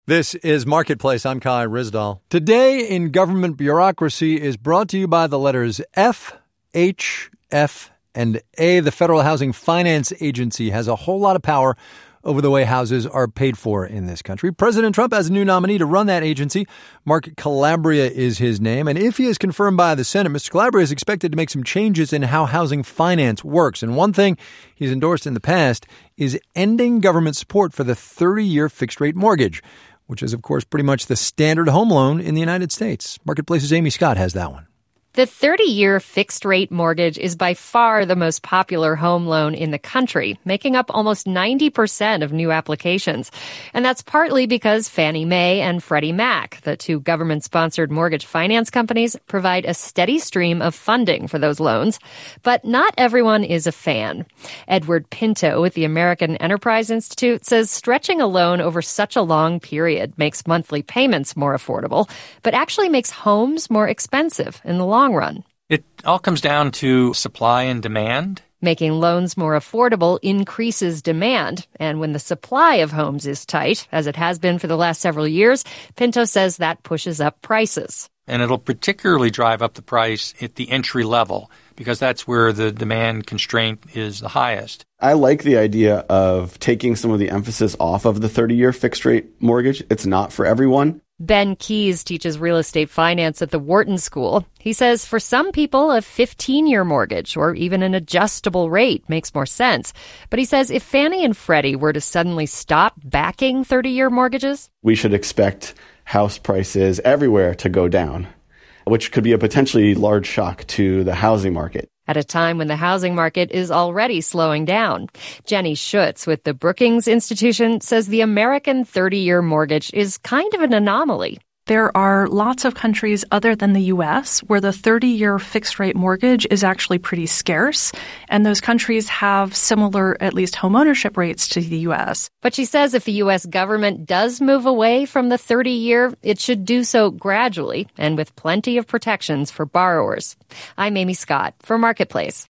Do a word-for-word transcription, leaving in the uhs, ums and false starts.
This is Marketplace. I'm Kai Ryssdal. Today in Government Bureaucracy is brought to you by the letters F, H, F, and A. The Federal Housing Finance Agency has a whole lot of power over the way houses are paid for in this country. President Trump has a new nominee to run that agency. Mark Calabria is his name. And if he is confirmed by the Senate, Mister Calabria is expected to make some changes in how housing finance works. And one thing he's endorsed in the past is ending government support for the thirty-year fixed-rate mortgage, which is, of course, pretty much the standard home loan in the United States. Marketplace's Amy Scott has that one. The thirty-year fixed-rate mortgage is by far the most popular home loan in the country, making up almost ninety percent of new applications. And that's partly because Fannie Mae and Freddie Mac, the two government-sponsored mortgage finance companies, provide a steady stream of funding for those loans. But not everyone is a fan. Edward Pinto with the American Enterprise Institute says stretching a loan over such a long period makes monthly payments more affordable, but actually makes homes more expensive in the long long run. It all comes down to supply and demand. Making loans more affordable increases demand. And when the supply of homes is tight, as it has been for the last several years, Pinto says that pushes up prices. And it'll particularly drive up the price at the entry level because that's where the demand constraint is the highest. I like the idea of taking some of the emphasis off of the thirty-year fixed-rate mortgage. It's not for everyone. Ben Keys teaches real estate finance at the Wharton School. He says for some people, a fifteen-year mortgage or even an adjustable rate makes more sense. But he says if Fannie and Freddie were to suddenly stop backing thirty-year mortgages, we should expect house prices everywhere to go down, which could be a potentially large shock to the housing market. At a time when the housing market is already slowing down. Jenny Schutz with the Brookings Institution says the American thirty-year mortgage is kind of an anomaly. There are lots of countries other than the U S where the thirty-year fixed-rate mortgage is actually pretty scarce, and those countries have similar, at least, homeownership rates to the U S. But she says if the U S government does move away from the thirty-year, it should do so gradually and with plenty of protections for borrowers. I'm Amy Scott for Marketplace.